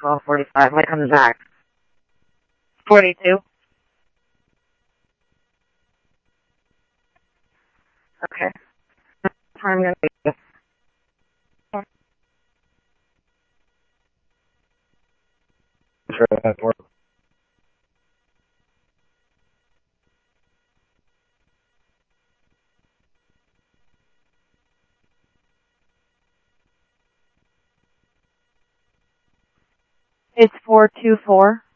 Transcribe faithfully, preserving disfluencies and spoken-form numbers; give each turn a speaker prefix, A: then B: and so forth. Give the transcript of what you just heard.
A: twelve forty-five. When it comes back. forty-two. Okay. Time gonna be. Sure, that's work. It's four two four.